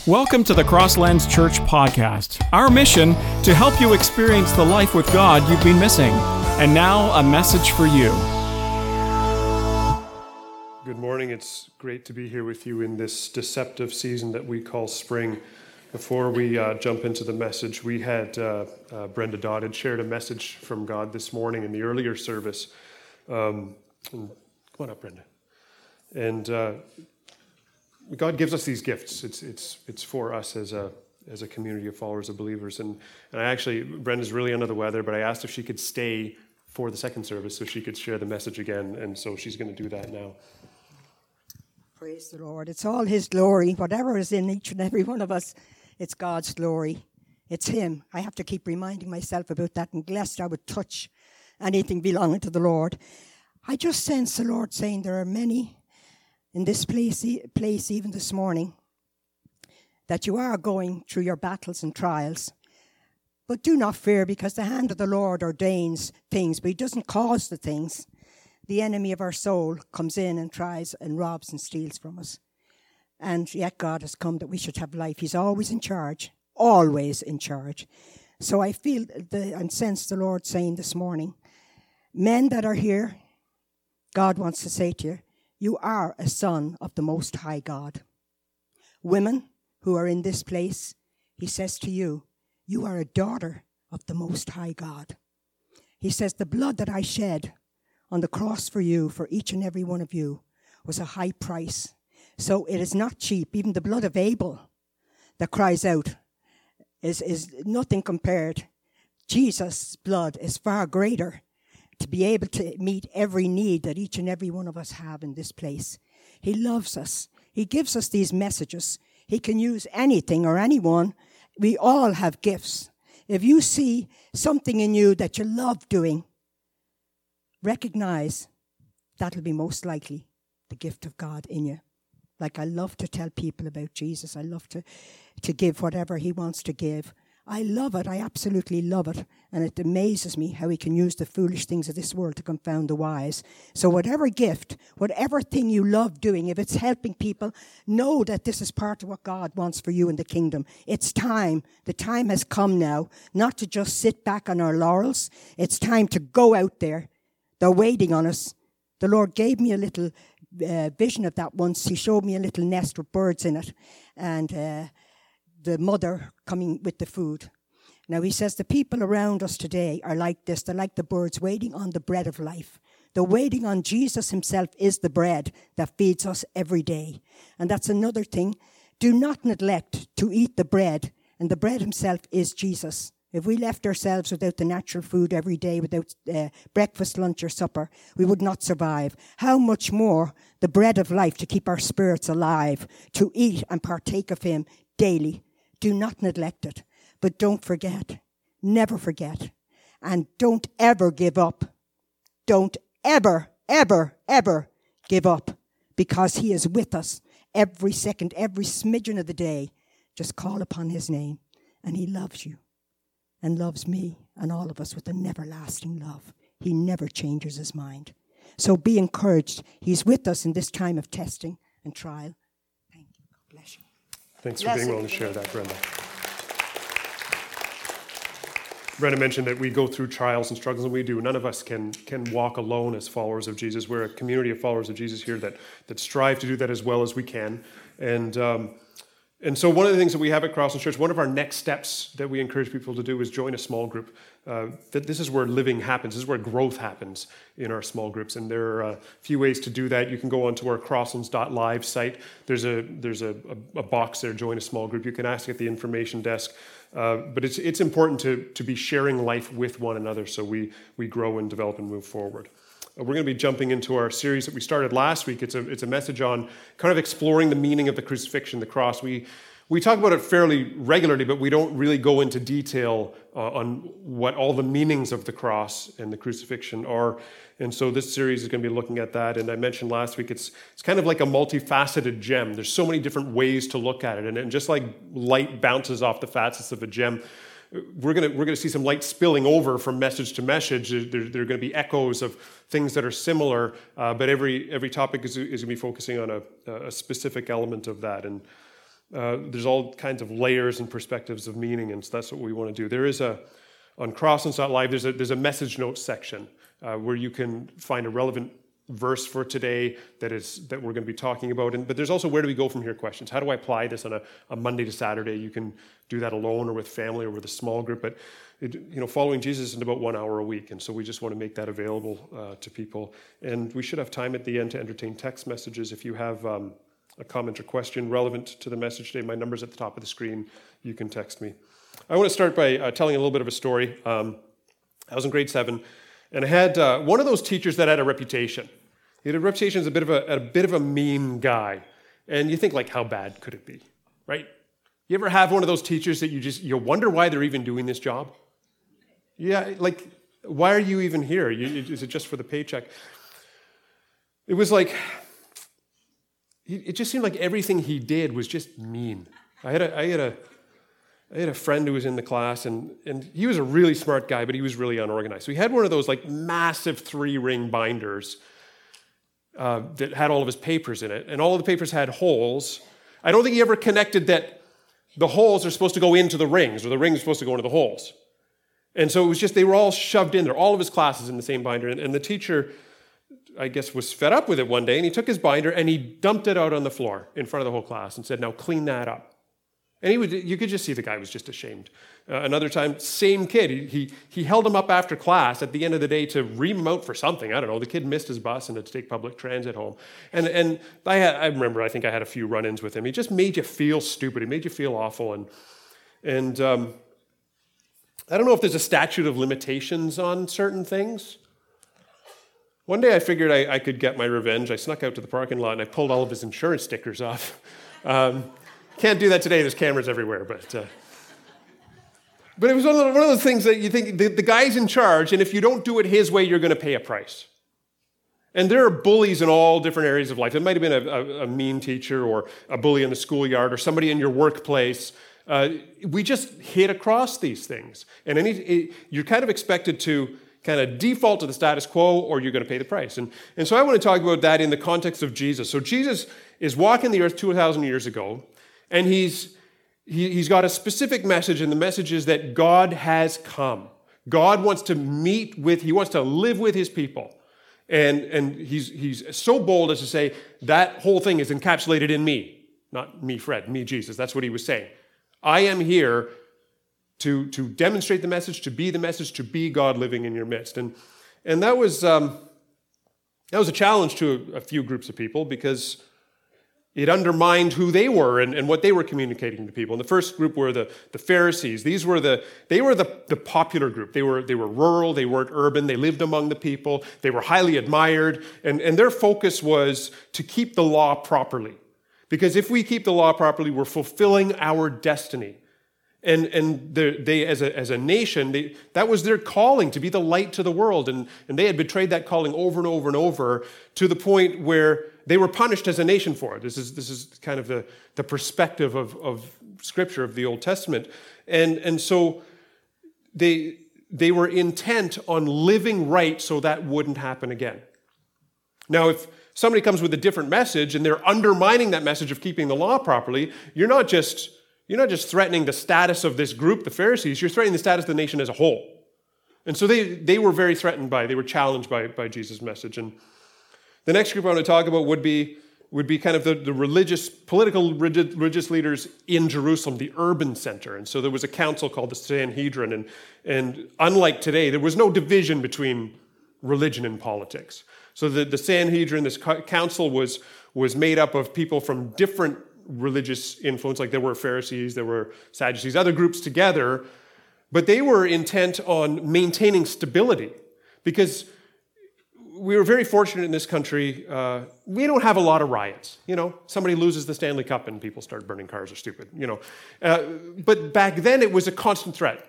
Welcome to the Crosslands Church podcast. Our mission, to help you experience the life with God you've been missing. And now, a message for you. Good morning. It's great to be here with you in this deceptive season that we call spring. Before we jump into the message, we had Brenda Dodd had shared a message from God this morning in the earlier service. Come on up, Brenda. And God gives us these gifts. It's for us as a community of followers of believers. And I actually, Brenda's really under the weather, but I asked if she could stay for the second service so she could share the message again. And so she's going to do that now. Praise the Lord. It's all His glory. Whatever is in each and every one of us, it's God's glory. It's Him. I have to keep reminding myself about that, and lest I would touch anything belonging to the Lord. I just sense the Lord saying there are many in this place even this morning, that you are going through your battles and trials. But do not fear, because the hand of the Lord ordains things, but He doesn't cause the things. The enemy of our soul comes in and tries and robs and steals from us. And yet God has come that we should have life. He's always in charge, always in charge. So I feel and sense the Lord saying this morning, men that are here, God wants to say to you, you are a son of the Most High God. Women who are in this place, He says to you, you are a daughter of the Most High God. He says, the blood that I shed on the cross for you, for each and every one of you, was a high price. So it is not cheap. Even the blood of Abel that cries out is nothing compared. Jesus' blood is far greater to be able to meet every need that each and every one of us have in this place. He loves us. He gives us these messages. He can use anything or anyone. We all have gifts. If you see something in you that you love doing, recognize that'll be most likely the gift of God in you. Like I love to tell people about Jesus. I love to give whatever He wants to give. I love it. I absolutely love it. And it amazes me how He can use the foolish things of this world to confound the wise. So whatever gift, whatever thing you love doing, if it's helping people, know that this is part of what God wants for you in the kingdom. It's time. The time has come now, not to just sit back on our laurels. It's time to go out there. They're waiting on us. The Lord gave me a little vision of that once. He showed me a little nest with birds in it. And the mother coming with the food. Now He says the people around us today are like this. They're like the birds waiting on the bread of life. They're waiting on Jesus Himself is the bread that feeds us every day. And that's another thing. Do not neglect to eat the bread. And the bread Himself is Jesus. If we left ourselves without the natural food every day, without breakfast, lunch or supper, we would not survive. How much more the bread of life to keep our spirits alive, to eat and partake of Him daily. Do not neglect it, but don't forget. Never forget. And don't ever give up. Don't ever, ever, ever give up, because He is with us every second, every smidgen of the day. Just call upon His name, and He loves you and loves me and all of us with an everlasting love. He never changes His mind. So be encouraged. He's with us in this time of testing and trial. Thank you. God bless you. Thanks for being willing to share that, Brenda. Brenda mentioned that we go through trials and struggles, and we do. None of us can walk alone as followers of Jesus. We're a community of followers of Jesus here that strive to do that as well as we can. And so one of the things that we have at Crosslands Church, one of our next steps that we encourage people to do is join a small group. That this is where living happens. This is where growth happens in our small groups. And there are a few ways to do that. You can go onto our crosslands.live site. There's a box there, join a small group. You can ask at the information desk. But it's important to be sharing life with one another so we grow and develop and move forward. We're going to be jumping into our series that we started last week. It's a message on kind of exploring the meaning of the crucifixion, the cross. We talk about it fairly regularly, but we don't really go into detail on what all the meanings of the cross and the crucifixion are. And so this series is going to be looking at that. And I mentioned last week, it's kind of like a multifaceted gem. There's so many different ways to look at it. And just like light bounces off the facets of a gem, we're going to see some light spilling over from message to message. There are going to be echoes of things that are similar, but every topic is going to be focusing on a specific element of that. And There's all kinds of layers and perspectives of meaning, and so that's what we want to do. There is on Crosslands.live, there's a message notes section where you can find a relevant verse for today that we're going to be talking about. But there's also where do we go from here questions. How do I apply this on a Monday to Saturday? You can do that alone or with family or with a small group. But following Jesus is about 1 hour a week, and so we just want to make that available to people. And we should have time at the end to entertain text messages. If you have a comment or question relevant to the message today, my number's at the top of the screen. You can text me. I want to start by telling a little bit of a story. I was in grade 7, and I had one of those teachers that had a reputation. He had a reputation as a bit of a mean guy. And you think, like, how bad could it be, right? You ever have one of those teachers that you wonder why they're even doing this job? Yeah, like, why are you even here? Is it just for the paycheck? It was like, it just seemed like everything he did was just mean. I had a friend who was in the class, and he was a really smart guy, but he was really unorganized. So he had one of those like massive 3-ring binders that had all of his papers in it, and all of the papers had holes. I don't think he ever connected that the holes are supposed to go into the rings, or the rings are supposed to go into the holes. And so it was just, they were all shoved in there, all of his classes in the same binder. And the teacher, I guess, was fed up with it one day, and he took his binder and he dumped it out on the floor in front of the whole class and said, now clean that up. And you could just see the guy was just ashamed. Another time, same kid, he held him up after class at the end of the day to ream him out for something. I don't know. The kid missed his bus and had to take public transit home. And I remember, I think I had a few run-ins with him. He just made you feel stupid. He made you feel awful. And I don't know if there's a statute of limitations on certain things. One day I figured I could get my revenge. I snuck out to the parking lot and I pulled all of his insurance stickers off. Can't do that today. There's cameras everywhere. But it was one of those things that you think the guy's in charge, and if you don't do it his way, you're going to pay a price. And there are bullies in all different areas of life. It might have been a mean teacher or a bully in the schoolyard or somebody in your workplace. We just hit across these things. And you're kind of expected to kind of default to the status quo, or you're going to pay the price. And so I want to talk about that in the context of Jesus. So Jesus is walking the earth 2,000 years ago, and he's got a specific message, and the message is that God has come. God wants to he wants to live with his people. And he's so bold as to say, that whole thing is encapsulated in me. Not me, Fred, me, Jesus. That's what he was saying. I am here to demonstrate the message, to be the message, to be God living in your midst. And that was a challenge to a few groups of people, because it undermined who they were and what they were communicating to people. And the first group were the Pharisees. They were the popular group. They were rural, they weren't urban, they lived among the people, they were highly admired, and their focus was to keep the law properly. Because if we keep the law properly, we're fulfilling our destiny. And they as a nation, that was their calling, to be the light to the world. And they had betrayed that calling over and over and over, to the point where they were punished as a nation for it. This is kind of the perspective of Scripture, of the Old Testament. And so they were intent on living right so that wouldn't happen again. Now, if somebody comes with a different message and they're undermining that message of keeping the law properly, you're not just threatening the status of this group, the Pharisees, you're threatening the status of the nation as a whole. And so they were very threatened they were challenged by Jesus' message. And the next group I want to talk about would be kind of the political religious leaders in Jerusalem, the urban center. And so there was a council called the Sanhedrin. And unlike today, there was no division between religion and politics. So the Sanhedrin, this council, was made up of people from different religious influence, like there were Pharisees, there were Sadducees, other groups together, but they were intent on maintaining stability, because we were very fortunate in this country. We don't have a lot of riots. Somebody loses the Stanley Cup and people start burning cars or stupid. But back then it was a constant threat,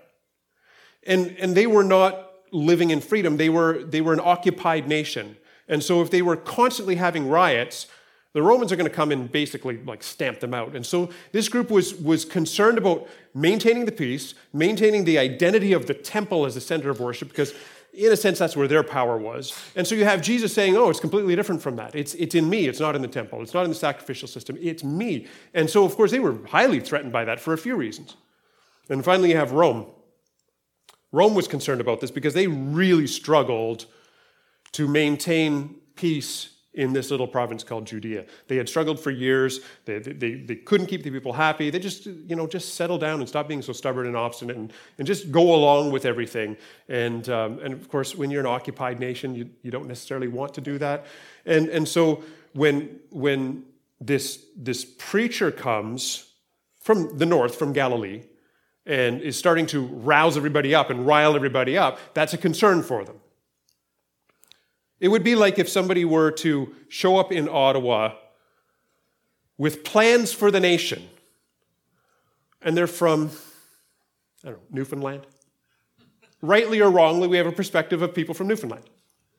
and they were not living in freedom. They were an occupied nation, and so if they were constantly having riots, the Romans are going to come and basically stamp them out. And so this group was concerned about maintaining the peace, maintaining the identity of the temple as the center of worship, because in a sense, that's where their power was. And so you have Jesus saying, oh, it's completely different from that. It's in me. It's not in the temple. It's not in the sacrificial system. It's me. And so, of course, they were highly threatened by that for a few reasons. And finally, you have Rome. Rome was concerned about this because they really struggled to maintain peace in this little province called Judea. They had struggled for years. They couldn't keep the people happy. They just settle down and stop being so stubborn and obstinate and just go along with everything. And of course, when you're an occupied nation, you don't necessarily want to do that. And so when this preacher comes from the north, from Galilee, and is starting to rouse everybody up and rile everybody up, that's a concern for them. It would be like if somebody were to show up in Ottawa with plans for the nation, and they're from, I don't know, Newfoundland. Rightly or wrongly, we have a perspective of people from Newfoundland.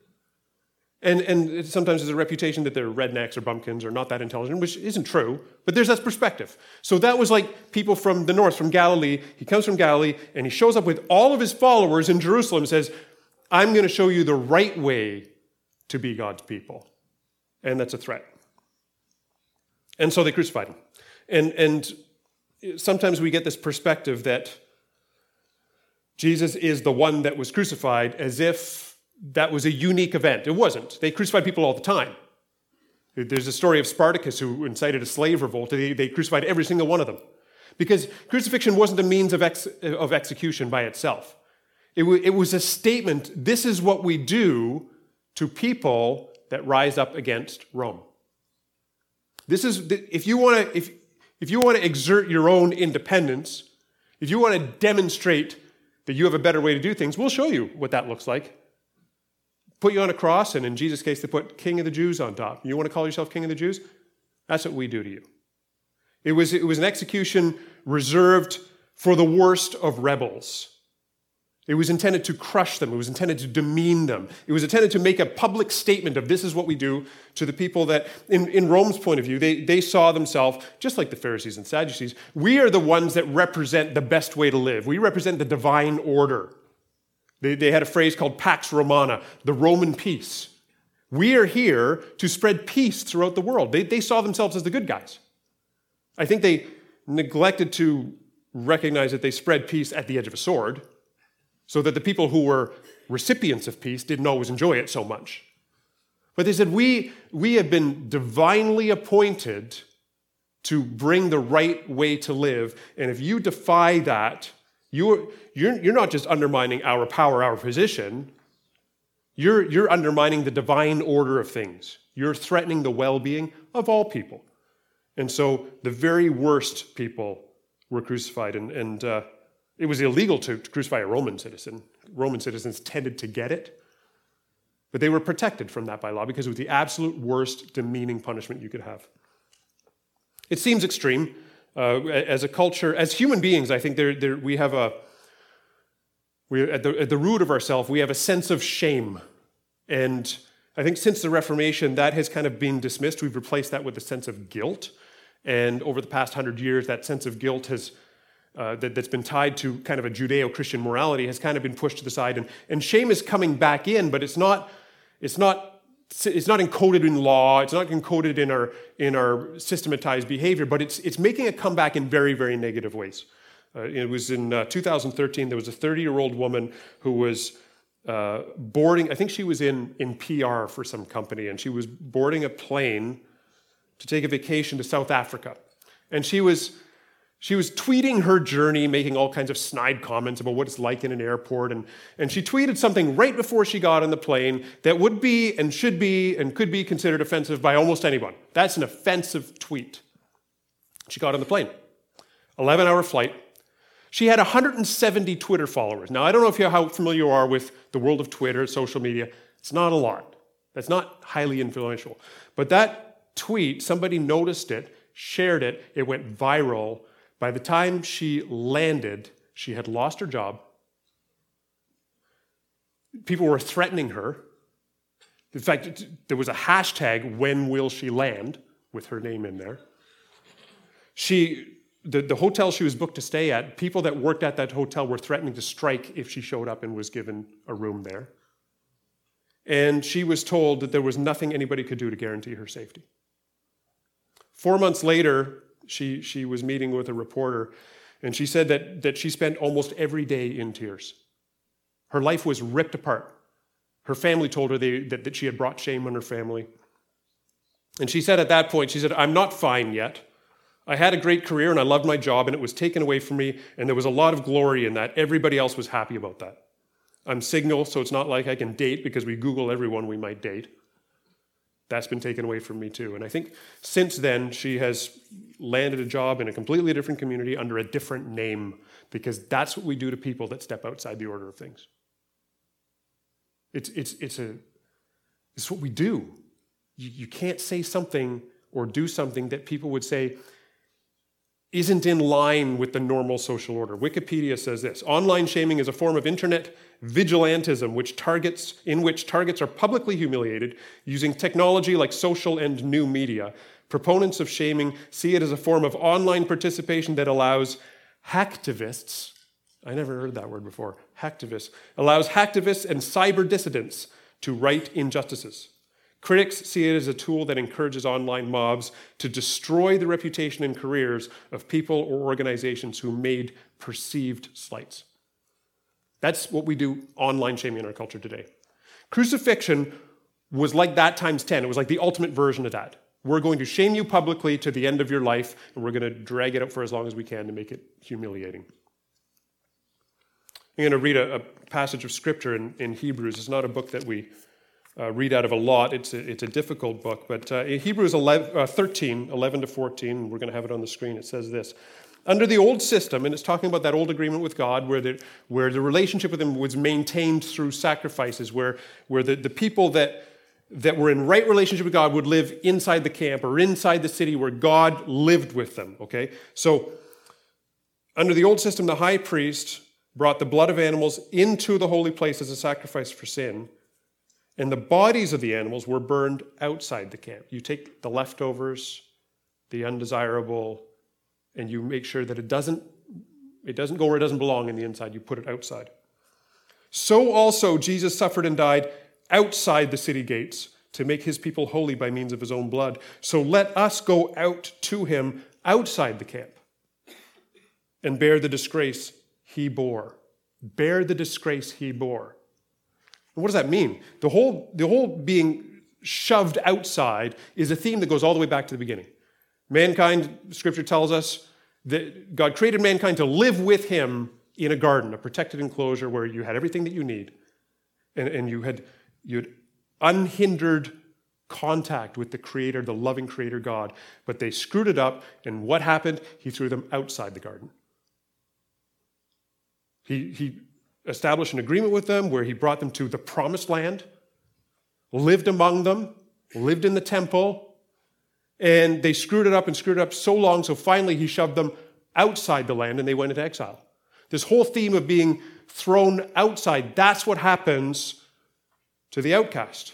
And sometimes there's a reputation that they're rednecks or bumpkins or not that intelligent, which isn't true, but there's that perspective. So that was like people from the north, from Galilee. He comes from Galilee, and he shows up with all of his followers in Jerusalem and says, I'm going to show you the right way to be God's people. And that's a threat. And so they crucified him. And sometimes we get this perspective that Jesus is the one that was crucified as if that was a unique event. It wasn't. They crucified people all the time. There's a story of Spartacus who incited a slave revolt. They crucified every single one of them. Because crucifixion wasn't a means of execution by itself. It was a statement, this is what we do to people that rise up against Rome. This is if you want to exert your own independence, if you want to demonstrate that you have a better way to do things, we'll show you what that looks like. Put you on a cross, and in Jesus' case, they put King of the Jews on top. You want to call yourself King of the Jews? That's what we do to you. It was an execution reserved for the worst of rebels. It was intended to crush them. It was intended to demean them. It was intended to make a public statement of this is what we do to the people that, in Rome's point of view, they saw themselves, just like the Pharisees and Sadducees, we are the ones that represent the best way to live. We represent the divine order. They had a phrase called Pax Romana, the Roman peace. We are here to spread peace throughout the world. They saw themselves as the good guys. I think they neglected to recognize that they spread peace at the edge of a sword, so that the people who were recipients of peace didn't always enjoy it so much. But they said, we have been divinely appointed to bring the right way to live, and if you defy that, you're not just undermining our power, our position, you're undermining the divine order of things. You're threatening the well-being of all people. And so the very worst people were crucified, and it was illegal to crucify a Roman citizen. Roman citizens tended to get it, but they were protected from that by law because it was the absolute worst demeaning punishment you could have. It seems extreme. As a culture, as human beings, I think we have at the root of ourselves, we have a sense of shame. And I think since the Reformation, that has kind of been dismissed. We've replaced that with a sense of guilt. And over the past 100 years, that sense of guilt has that's been tied to kind of a Judeo-Christian morality has kind of been pushed to the side. And shame is coming back in, but it's not encoded in law, it's not encoded in our systematized behavior, but it's making a comeback in very, very negative ways. It was in 2013, there was a 30-year-old woman who was boarding, I think she was in PR for some company, and she was boarding a plane to take a vacation to South Africa. And she was tweeting her journey, making all kinds of snide comments about what it's like in an airport. And she tweeted something right before she got on the plane that would be and should be and could be considered offensive by almost anyone. That's an offensive tweet. She got on the plane. 11-hour flight. She had 170 Twitter followers. Now, I don't know how familiar you are with the world of Twitter, social media. It's not a lot. That's not highly influential. But that tweet, somebody noticed it, shared it, it went viral. By the time she landed, she had lost her job. People were threatening her. In fact, there was a hashtag, when will she land, with her name in there. The hotel she was booked to stay at, people that worked at that hotel were threatening to strike if she showed up and was given a room there. and she was told that there was nothing anybody could do to guarantee her safety. 4 months later, she was meeting with a reporter, and she said that she spent almost every day in tears. Her life was ripped apart. Her family told her that she had brought shame on her family. And she said at that point, she said, "I'm not fine yet. I had a great career and I loved my job, and it was taken away from me, and there was a lot of glory in that. Everybody else was happy about that. I'm single, so it's not like I can date because we Google everyone we might date. That's been taken away from me too." And I think since then, she has landed a job in a completely different community under a different name, because that's what we do to people that step outside the order of things. It's what we do. You can't say something or do something that people would say isn't in line with the normal social order. Wikipedia says this: online shaming is a form of internet vigilantism in which targets are publicly humiliated using technology like social and new media. Proponents of shaming see it as a form of online participation that allows hacktivists, I never heard that word before, allows hacktivists and cyber dissidents to right injustices. Critics see it as a tool that encourages online mobs to destroy the reputation and careers of people or organizations who made perceived slights. That's what we do online shaming in our culture today. Crucifixion was like that times 10. It was like the ultimate version of that. We're going to shame you publicly to the end of your life, and we're going to drag it out for as long as we can to make it humiliating. I'm going to read a passage of scripture in Hebrews. It's not a book that we read out of a lot. It's a difficult book, but in Hebrews 13, 11 to 14, we're going to have it on the screen, it says this: under the old system, and it's talking about that old agreement with God where the relationship with him was maintained through sacrifices, where the people that were in right relationship with God would live inside the camp or inside the city where God lived with them, okay? So under the old system, the high priest brought the blood of animals into the holy place as a sacrifice for sin, and the bodies of the animals were burned outside the camp. You take the leftovers, the undesirable, and you make sure that it doesn't go where it doesn't belong in the inside. You put it outside. So also Jesus suffered and died outside the city gates to make his people holy by means of his own blood. So let us go out to him outside the camp and bear the disgrace he bore. Bear the disgrace he bore. And what does that mean? The whole being shoved outside is a theme that goes all the way back to the beginning. Mankind, Scripture tells us, that God created mankind to live with him in a garden, a protected enclosure where you had everything that you need, and you had unhindered contact with the Creator, the loving Creator God. But they screwed it up, and what happened? He threw them outside the garden. He established an agreement with them where he brought them to the promised land, lived among them, lived in the temple, and they screwed it up so long, so finally he shoved them outside the land and they went into exile. This whole theme of being thrown outside, that's what happens to the outcast.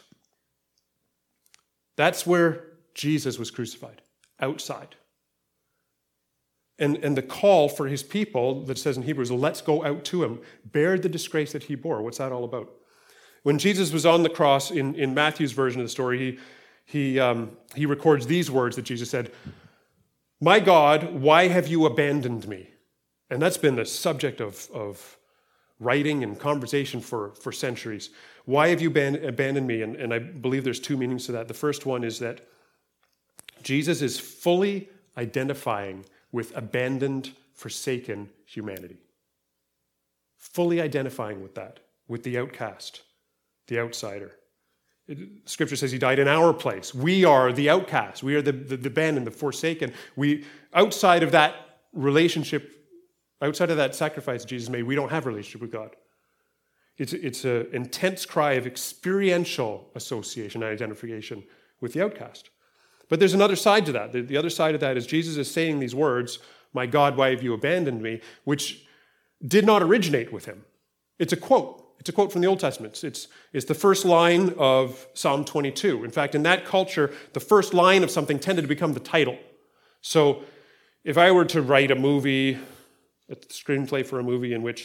That's where Jesus was crucified, outside. And the call for his people that says in Hebrews, let's go out to him, bear the disgrace that he bore. What's that all about? When Jesus was on the cross, in Matthew's version of the story, he records these words that Jesus said, "My God, why have you abandoned me?" And that's been the subject of writing and conversation for centuries. Why have you abandoned me? And I believe there's two meanings to that. The first one is that Jesus is fully identifying with abandoned, forsaken humanity. Fully identifying with that, with the outcast, the outsider. Scripture says he died in our place. We are the outcast. We are the abandoned, the forsaken. Outside of that relationship, outside of that sacrifice Jesus made, we don't have a relationship with God. It's an intense cry of experiential association and identification with the outcast. But there's another side to that. The other side of that is Jesus is saying these words, "My God, why have you abandoned me?" which did not originate with him. It's a quote. It's a quote from the Old Testament. It's the first line of Psalm 22. In fact, in that culture, the first line of something tended to become the title. So if I were to write a screenplay for a movie in which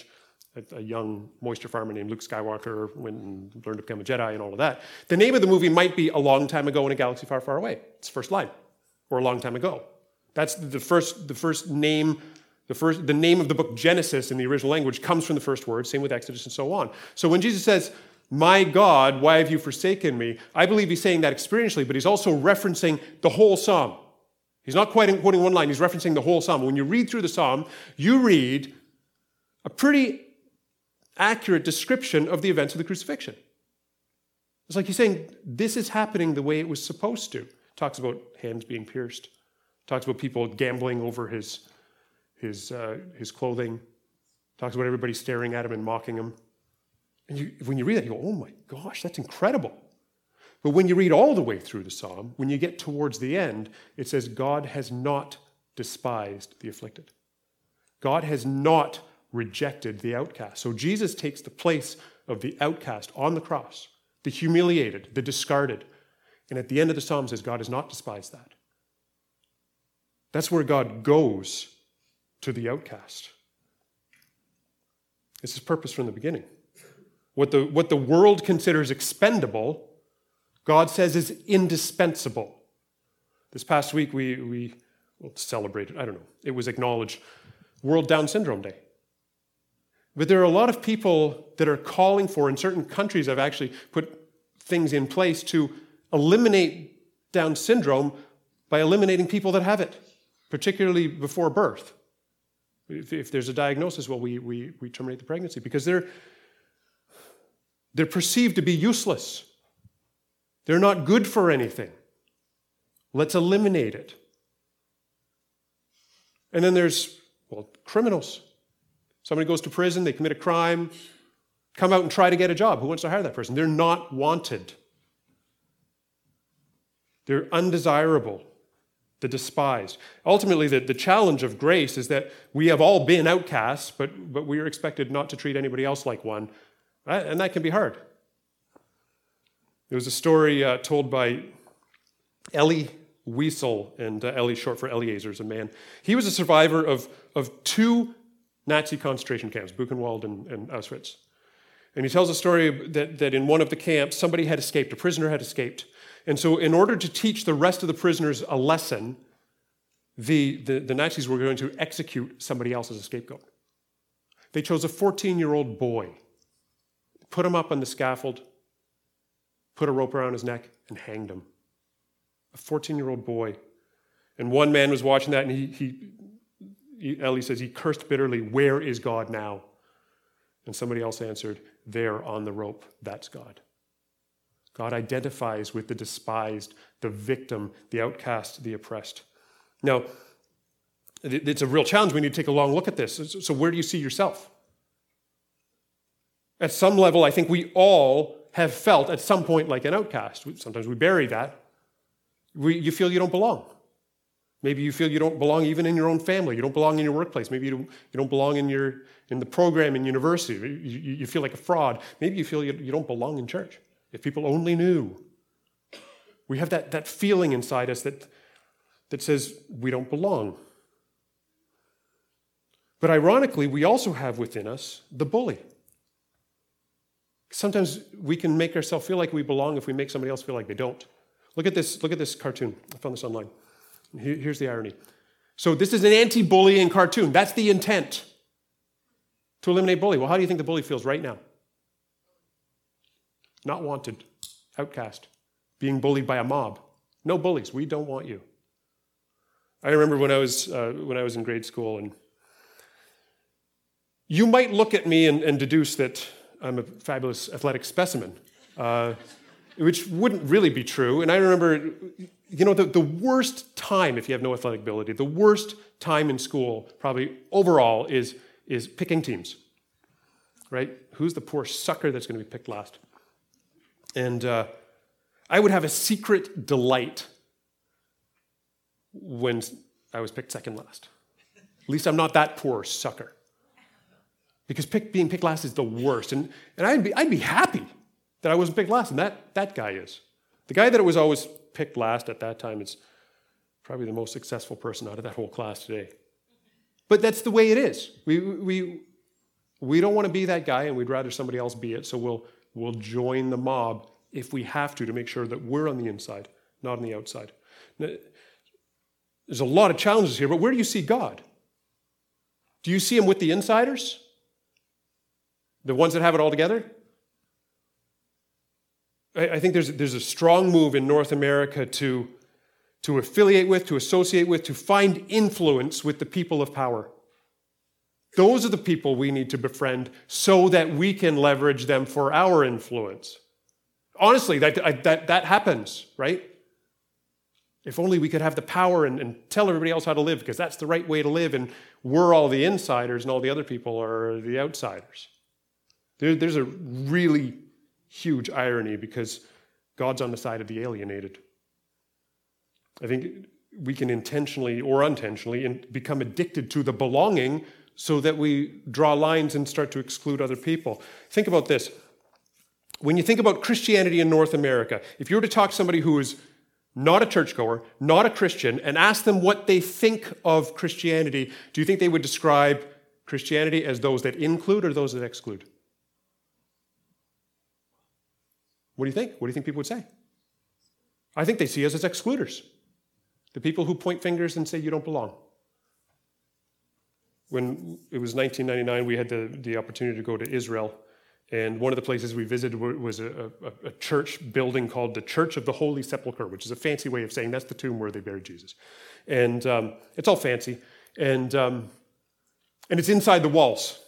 a young moisture farmer named Luke Skywalker went and learned to become a Jedi and all of that. The name of the movie might be A Long Time Ago in a Galaxy Far, Far Away. It's the first line. Or A Long Time Ago. That's the name of the book Genesis in the original language comes from the first word, same with Exodus and so on. So when Jesus says, "My God, why have you forsaken me?" I believe he's saying that experientially, but he's also referencing the whole psalm. He's not quoting one line, he's referencing the whole psalm. When you read through the psalm, you read a pretty accurate description of the events of the crucifixion. It's like he's saying, this is happening the way it was supposed to. Talks about hands being pierced. Talks about people gambling over his clothing. Talks about everybody staring at him and mocking him. And when you read that, you go, oh my gosh, that's incredible. But when you read all the way through the psalm, when you get towards the end, it says, God has not despised the afflicted. God has not rejected the outcast. So Jesus takes the place of the outcast on the cross, the humiliated, the discarded. And at the end of the psalm says, God has not despised that. That's where God goes to the outcast. It's his purpose from the beginning. What the world considers expendable, God says is indispensable. This past week we celebrated, I don't know, it was acknowledged World Down Syndrome Day. But there are a lot of people that are calling for, in certain countries have actually put things in place to eliminate Down syndrome by eliminating people that have it, particularly before birth. If there's a diagnosis, well, we terminate the pregnancy because they're perceived to be useless. They're not good for anything. Let's eliminate it. And then there's, criminals. Somebody goes to prison, they commit a crime, come out and try to get a job. Who wants to hire that person? They're not wanted. They're undesirable. The despised. Ultimately, the challenge of grace is that we have all been outcasts, but we are expected not to treat anybody else like one. And that can be hard. There was a story told by Elie Wiesel, and Elie's short for Eliezer, is a man. He was a survivor of two Nazi concentration camps, Buchenwald and Auschwitz. And he tells a story that in one of the camps, somebody had escaped, a prisoner had escaped. And so in order to teach the rest of the prisoners a lesson, the Nazis were going to execute somebody else as a scapegoat. They chose a 14-year-old boy, put him up on the scaffold, put a rope around his neck, and hanged him. A 14-year-old boy. And one man was watching that, and Elie says, he cursed bitterly, "Where is God now?" And somebody else answered, "There on the rope, that's God." God identifies with the despised, the victim, the outcast, the oppressed. Now, it's a real challenge. We need to take a long look at this. So where do you see yourself? At some level, I think we all have felt at some point like an outcast. Sometimes we bury that. You feel you don't belong. Maybe you feel you don't belong even in your own family. You don't belong in your workplace. Maybe you don't belong in the program in university. You feel like a fraud. Maybe you feel you don't belong in church. If people only knew. We have that feeling inside us that says we don't belong. But ironically, we also have within us the bully. Sometimes we can make ourselves feel like we belong if we make somebody else feel like they don't. Look at this cartoon. I found this online. Here's the irony. So this is an anti-bullying cartoon. That's the intent. To eliminate bully. Well, how do you think the bully feels right now? Not wanted. Outcast. Being bullied by a mob. No bullies. We don't want you. I remember when I was in grade school, and you might look at me and deduce that I'm a fabulous athletic specimen, which wouldn't really be true. And I remember, the worst time, if you have no athletic ability, the worst time in school, probably overall, is picking teams, right? Who's the poor sucker that's going to be picked last? And I would have a secret delight when I was picked second last. At least I'm not that poor sucker. Because being picked last is the worst. And I'd be happy that I wasn't picked last, and that guy is. The guy that was always picked last at that time is probably the most successful person out of that whole class today. But that's the way it is. We don't want to be that guy, and we'd rather somebody else be it, so we'll join the mob if we have to make sure that we're on the inside, not on the outside. Now, there's a lot of challenges here, but where do you see God? Do you see him with the insiders? The ones that have it all together? I think there's a strong move in North America to affiliate with, to associate with, to find influence with the people of power. Those are the people we need to befriend so that we can leverage them for our influence. Honestly, that happens, right? If only we could have the power and tell everybody else how to live, because that's the right way to live, and we're all the insiders and all the other people are the outsiders. There's a really huge irony because God's on the side of the alienated. I think we can intentionally or unintentionally become addicted to the belonging so that we draw lines and start to exclude other people. Think about this. When you think about Christianity in North America, if you were to talk to somebody who is not a churchgoer, not a Christian, and ask them what they think of Christianity, do you think they would describe Christianity as those that include or those that exclude? What do you think? What do you think people would say? I think they see us as excluders. The people who point fingers and say you don't belong. When it was 1999, we had the opportunity to go to Israel. And one of the places we visited was a church building called the Church of the Holy Sepulchre, which is a fancy way of saying that's the tomb where they buried Jesus. And it's all fancy. And it's inside the walls.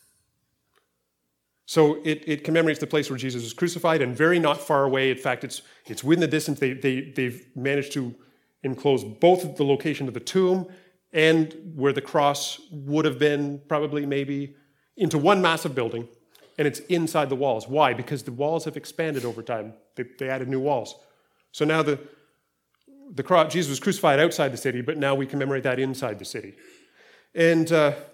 So it commemorates the place where Jesus was crucified, and very not far away. In fact, it's within the distance. They've managed to enclose both the location of the tomb and where the cross would have been, probably, maybe, into one massive building. And it's inside the walls. Why? Because the walls have expanded over time. They added new walls. So now the cross, Jesus was crucified outside the city, but now we commemorate that inside the city. And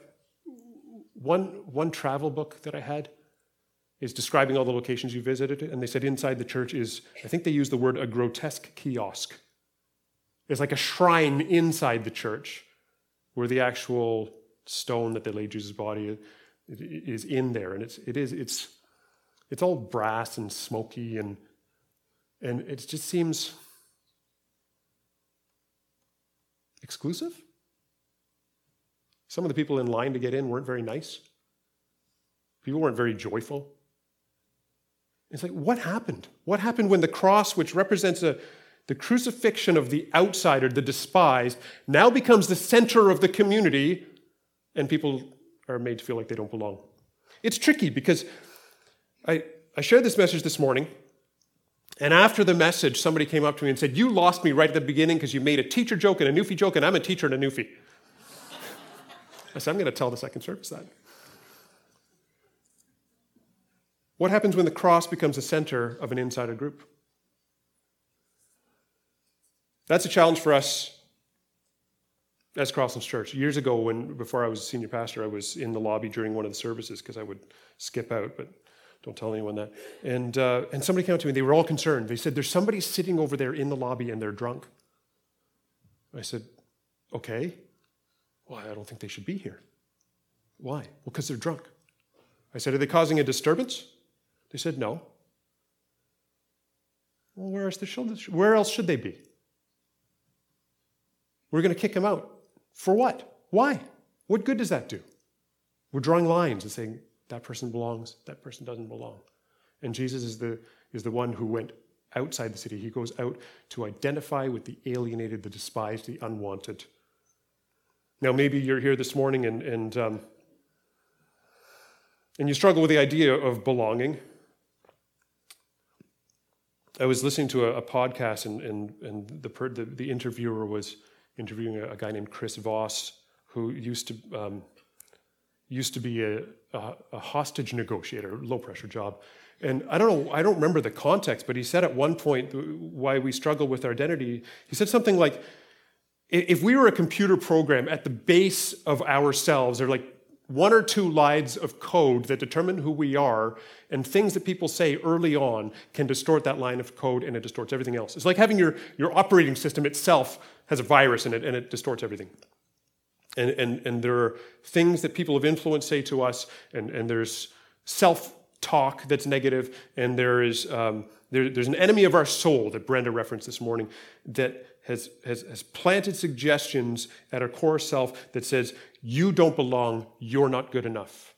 one travel book that I had is describing all the locations you visited, and they said inside the church is, I think they used the word, a grotesque kiosk. It's like a shrine inside the church where the actual stone that they laid Jesus' body is in there, and it's all brass and smoky, and it just seems exclusive. Some of the people in line to get in weren't very nice. People weren't very joyful. It's like, what happened? What happened when the cross, which represents the crucifixion of the outsider, the despised, now becomes the center of the community, and people are made to feel like they don't belong? It's tricky because I shared this message this morning, and after the message, somebody came up to me and said, you lost me right at the beginning because you made a teacher joke and a newfie joke, and I'm a teacher and a newfie. I said, I'm going to tell the second service that. What happens when the cross becomes the center of an insider group? That's a challenge for us as Crosslands Church. Years ago, before I was a senior pastor, I was in the lobby during one of the services because I would skip out, but don't tell anyone that. And somebody came up to me, they were all concerned. They said, there's somebody sitting over there in the lobby and they're drunk. I said, okay. Well, I don't think they should be here. Why? Well, because they're drunk. I said, are they causing a disturbance? They said, no. Well, where else should they be? We're going to kick them out. For what? Why? What good does that do? We're drawing lines and saying, that person belongs, that person doesn't belong. And Jesus is the one who went outside the city. He goes out to identify with the alienated, the despised, the unwanted. Now, maybe you're here this morning and you struggle with the idea of belonging. I was listening to a podcast, and the interviewer was interviewing a guy named Chris Voss, who used to be a hostage negotiator, low-pressure job. And I don't remember the context, but he said at one point why we struggle with our identity. He said something like, if we were a computer program, at the base of ourselves, there are like one or two lines of code that determine who we are, and things that people say early on can distort that line of code, and it distorts everything else. It's like having your operating system itself has a virus in it, and it distorts everything. And there are things that people of influence say to us, and there's self-talk that's negative, and there's an enemy of our soul that Brenda referenced this morning that has planted suggestions at our core self that says, you don't belong, you're not good enough.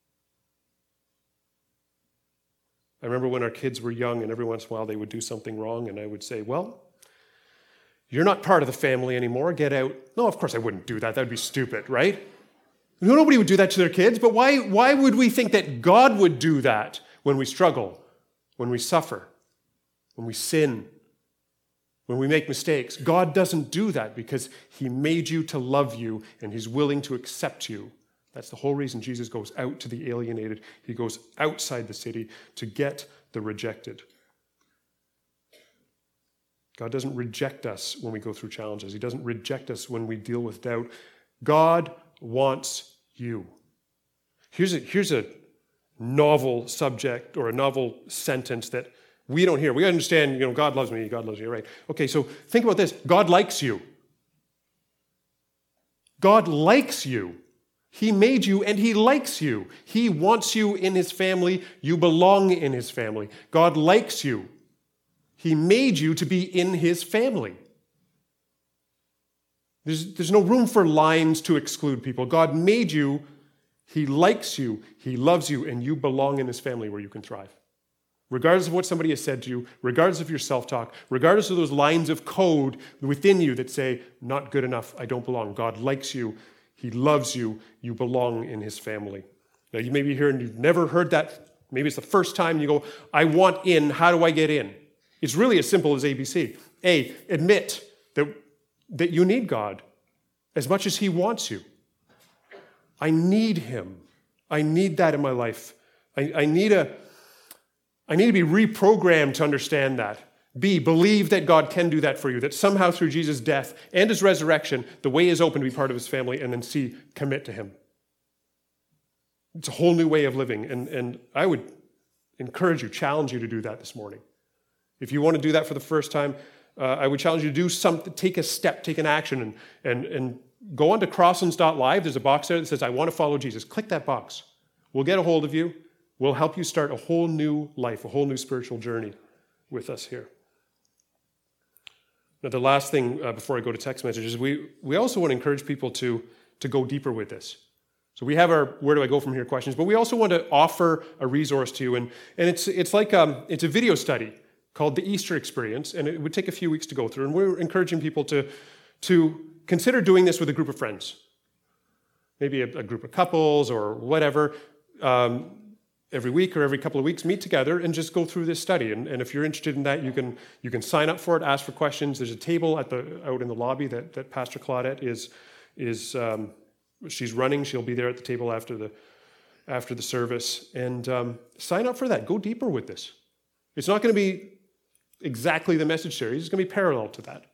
I remember when our kids were young, and every once in a while they would do something wrong, and I would say, well, you're not part of the family anymore, get out. No, of course I wouldn't do that. That would be stupid, right? Nobody would do that to their kids, but why would we think that God would do that when we struggle, when we suffer, when we sin, when we make mistakes? God doesn't do that because he made you to love you and he's willing to accept you. That's the whole reason Jesus goes out to the alienated. He goes outside the city to get the rejected. God doesn't reject us when we go through challenges. He doesn't reject us when we deal with doubt. God wants you. Here's a novel subject or a novel sentence that we don't hear. We understand, God loves me, God loves you, right? Okay, so think about this. God likes you. God likes you. He made you and he likes you. He wants you in his family. You belong in his family. God likes you. He made you to be in his family. There's no room for lines to exclude people. God made you, he likes you, he loves you, and you belong in his family where you can thrive. Regardless of what somebody has said to you, regardless of your self-talk, regardless of those lines of code within you that say, not good enough, I don't belong. God likes you, he loves you, you belong in his family. Now you may be here and you've never heard that. Maybe it's the first time you go, I want in, how do I get in? It's really as simple as ABC. A, admit that you need God as much as he wants you. I need him. I need that in my life. I need to be reprogrammed to understand that. B, believe that God can do that for you, that somehow through Jesus' death and his resurrection, the way is open to be part of his family. And then C, commit to him. It's a whole new way of living. And I would encourage you, challenge you to do that this morning. If you want to do that for the first time, I would challenge you to do something, take a step, take an action, and go on to crosslands.live. There's a box there that says, I want to follow Jesus. Click that box. We'll get a hold of you. We'll help you start a whole new life, a whole new spiritual journey with us here. Now, the last thing before I go to text messages, we also want to encourage people to go deeper with this. So we have our where do I go from here questions, but we also want to offer a resource to you, and it's like it's a video study called The Easter Experience, and it would take a few weeks to go through, and we're encouraging people to consider doing this with a group of friends, maybe a group of couples or whatever, every week or every couple of weeks, meet together and just go through this study. And if you're interested in that, you can sign up for it, ask for questions. There's a table out in the lobby that Pastor Claudette is she's running. She'll be there at the table after the service, and sign up for that. Go deeper with this. It's not going to be exactly the message series. It's going to be parallel to that.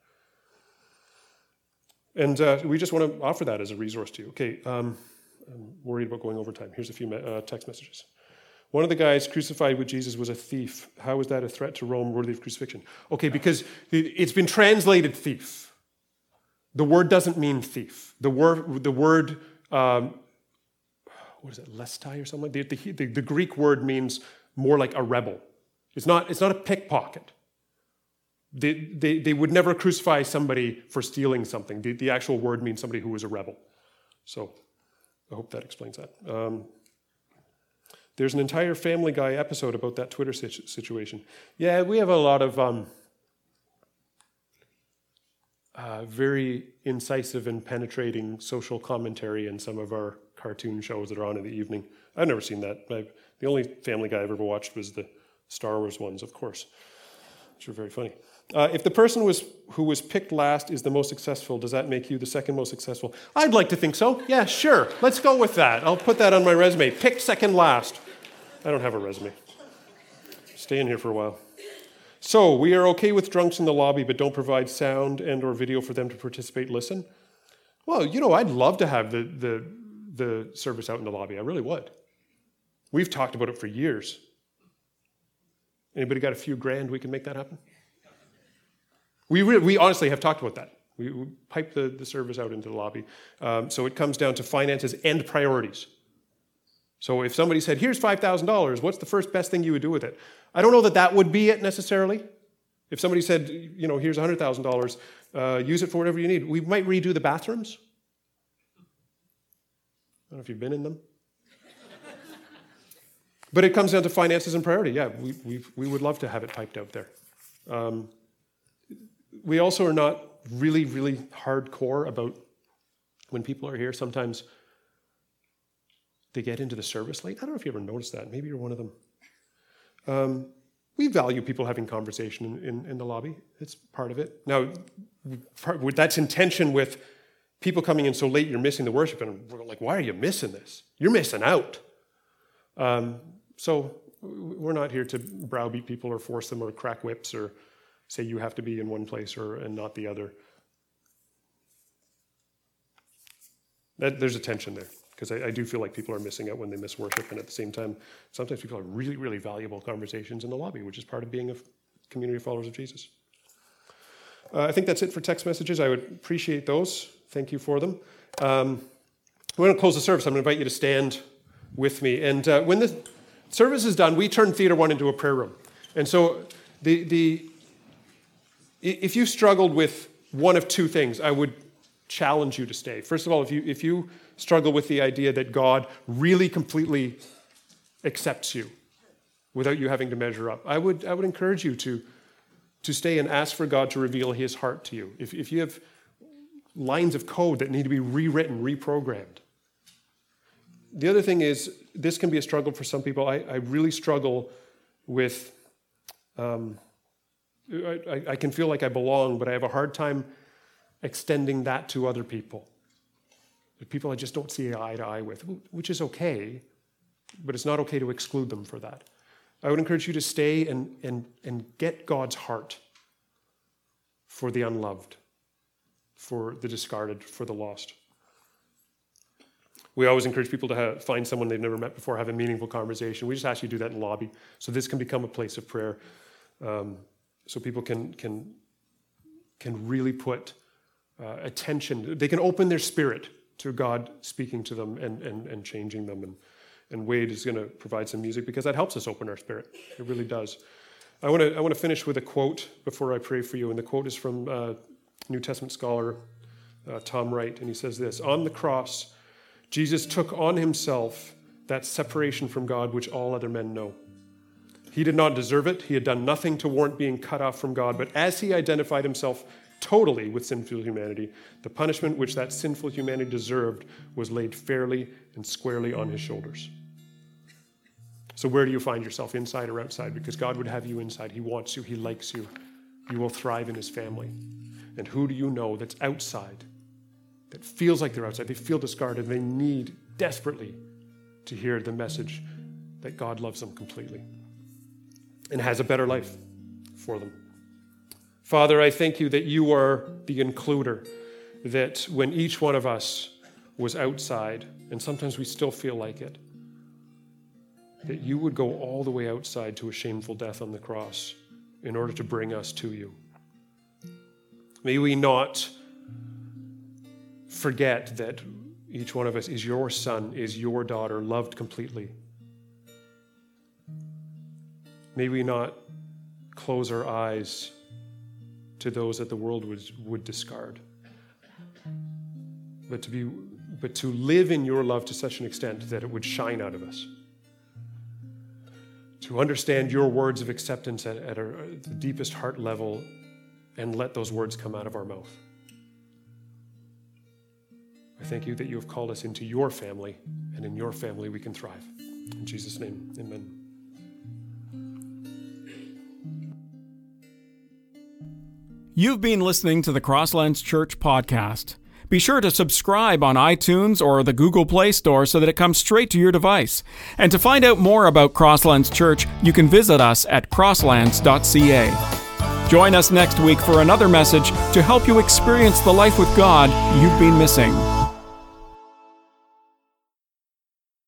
And we just want to offer that as a resource to you. Okay, I'm worried about going over time. Here's a few text messages. One of the guys crucified with Jesus was a thief. How is that a threat to Rome worthy of crucifixion? Okay, because it's been translated thief. The word doesn't mean thief. The word what is it, lestai or something? The Greek word means more like a rebel. It's not a pickpocket. They would never crucify somebody for stealing something. The actual word means somebody who was a rebel. So I hope that explains that. There's an entire Family Guy episode about that Twitter situation. Yeah, we have a lot of very incisive and penetrating social commentary in some of our cartoon shows that are on in the evening. I've never seen that. The only Family Guy I've ever watched was the Star Wars ones, of course, which are very funny. If the person who was picked last is the most successful, does that make you the second most successful? I'd like to think so. Yeah, sure. Let's go with that. I'll put that on my resume. Picked second last. I don't have a resume. Stay in here for a while. So, we are okay with drunks in the lobby, but don't provide sound and or video for them to participate, listen? Well, I'd love to have the service out in the lobby. I really would. We've talked about it for years. Anybody got a few grand we can make that happen? We honestly have talked about that. We pipe the service out into the lobby. So it comes down to finances and priorities. So if somebody said, here's $5,000, what's the first best thing you would do with it? I don't know that would be it necessarily. If somebody said, here's $100,000, use it for whatever you need, we might redo the bathrooms. I don't know if you've been in them. But it comes down to finances and priority. Yeah, we would love to have it piped out there. We also are not really, really hardcore about when people are here. Sometimes they get into the service late. I don't know if you ever noticed that. Maybe you're one of them. We value people having conversation in the lobby. It's part of it. Now, that's in tension with people coming in so late you're missing the worship. And we're like, why are you missing this? You're missing out. So we're not here to browbeat people or force them or crack whips or say you have to be in one place and not the other. There's a tension there, because I do feel like people are missing out when they miss worship, and at the same time, sometimes people have really, really valuable conversations in the lobby, which is part of being a community of followers of Jesus. I think that's it for text messages. I would appreciate those. Thank you for them. We're going to close the service. I'm going to invite you to stand with me. And when the service is done, we turn Theater 1 into a prayer room. And so if you struggled with one of two things, I would challenge you to stay. First of all, if you struggle with the idea that God really completely accepts you without you having to measure up, I would encourage you to stay and ask for God to reveal his heart to you. If you have lines of code that need to be rewritten, reprogrammed. The other thing is, this can be a struggle for some people. I really struggle with, I can feel like I belong, but I have a hard time extending that to other people. The people I just don't see eye to eye with, which is okay, but it's not okay to exclude them for that. I would encourage you to stay and get God's heart for the unloved, for the discarded, for the lost. We always encourage people to find someone they've never met before, have a meaningful conversation. We just ask you to do that in the lobby. So this can become a place of prayer. So people can really put attention. They can open their spirit to God speaking to them and changing them. And Wade is going to provide some music because that helps us open our spirit. It really does. I want to finish with a quote before I pray for you. And the quote is from New Testament scholar Tom Wright. And he says this: "On the cross, Jesus took on himself that separation from God which all other men know. He did not deserve it. He had done nothing to warrant being cut off from God. But as he identified himself totally with sinful humanity, the punishment which that sinful humanity deserved was laid fairly and squarely on his shoulders." So where do you find yourself, inside or outside? Because God would have you inside. He wants you. He likes you. You will thrive in his family. And who do you know that's outside, that feels like they're outside? They feel discarded. They need desperately to hear the message that God loves them completely and has a better life for them. Father, I thank you that you are the includer, that when each one of us was outside, and sometimes we still feel like it, that you would go all the way outside to a shameful death on the cross in order to bring us to you. May we not forget that each one of us is your son, is your daughter, loved completely. May we not close our eyes to those that the world would discard, but to live in your love to such an extent that it would shine out of us. To understand your words of acceptance at the deepest heart level and let those words come out of our mouth. I thank you that you have called us into your family, and in your family we can thrive. In Jesus' name, amen. You've been listening to the Crosslands Church podcast. Be sure to subscribe on iTunes or the Google Play Store so that it comes straight to your device. And to find out more about Crosslands Church, you can visit us at crosslands.ca. Join us next week for another message to help you experience the life with God you've been missing.